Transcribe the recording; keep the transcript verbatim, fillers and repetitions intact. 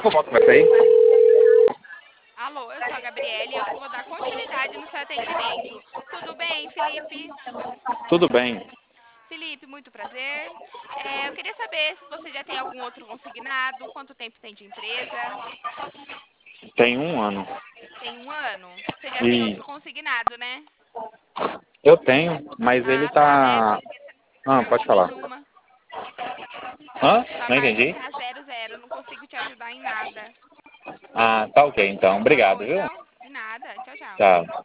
Como começa aí? Alô, eu sou a Gabriele e eu vou dar continuidade no seu atendimento. Tudo bem, Felipe? Tudo bem. Felipe, muito prazer. É, eu queria saber se você já tem algum outro consignado, quanto tempo tem de empresa? Tem um ano. Tem um ano? Você já tem E outro consignado, né? eu tenho, mas ele Ah, tá, né? tá. Porque você Ah, pode marcou falar. nenhuma. Hã? Sua Não marca entendi? tá zero zero, não consigo te ajudar em nada. Ah, tá ok então. Tá bom, Obrigado, viu? então? De nada. Tchau, tchau. Tchau.